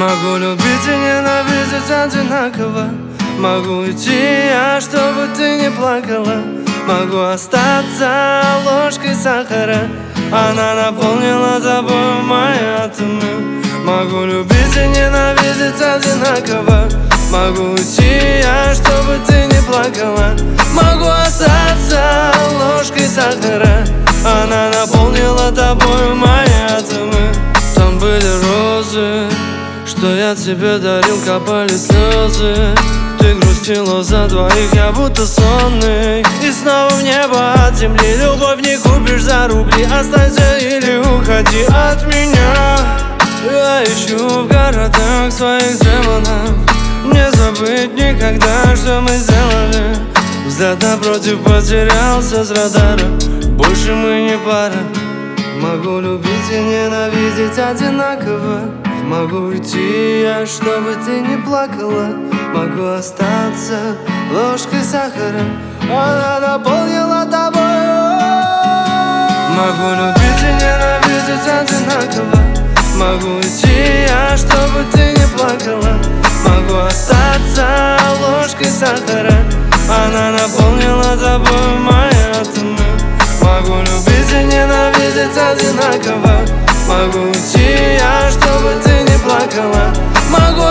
Могу любить и ненавидеть одинаково. Могу идти я, чтобы ты не плакала. Могу остаться ложкой сахара, она наполнила тобой мои атомы. Могу любить и ненавидеть одинаково. Могу идти я, чтобы ты не плакала. Могу остаться ложкой сахара, она наполнила тобой мои атомы. Там были розы, что я тебе дарил, капали слезы. Ты грустила за двоих, я будто сонный. И снова в небо от земли. Любовь не купишь за рубли. Останься или уходи от меня. Я ищу в городах своих демонов. Не забыть никогда, что мы сделали. Взгляд напротив потерялся с радара. Больше мы не пара. Могу любить и ненавидеть одинаково. Могу идти я, чтобы ты не плакала. Могу остаться ложкой сахара, она наполнила тобой. Могу любить и ненавидеть одинаково. Могу идти я, чтобы ты не плакала. Могу остаться ложкой сахара, она наполнила тобой мои атомы. Могу любить и ненавидеть одинаково. Могу идти я, чтобы ты не плакала. Могу